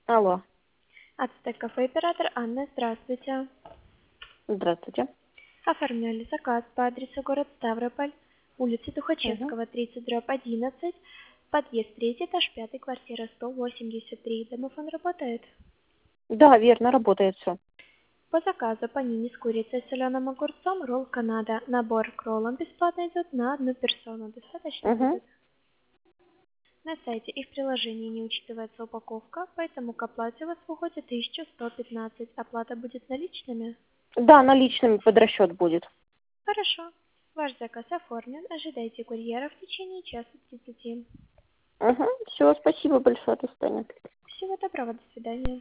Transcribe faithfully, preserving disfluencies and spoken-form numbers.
Алло, Ацтек кафе оператор Анна, здравствуйте. здравствуйте. Оформляли заказ по адресу город Ставрополь, улица Мгм. Тухачевского, тридцать, дробь одиннадцать, подъезд третий, этаж пятый, квартира сто восемьдесят три. Домофон работает. Да, верно, работает все. По заказу панини с курицей, соленым огурцом, ролл Канада. Набор к роллам бесплатно идет на одну персону. Достаточно Угу. будет? На сайте и в приложении не учитывается упаковка, поэтому к оплате у вас выходит тысяча сто пятнадцать. Оплата будет наличными? Да, наличными под расчет будет. Хорошо. Ваш заказ оформлен. Ожидайте курьера в течение часа тридцати. Угу. Все, спасибо большое, до свидания. Всего доброго, до свидания.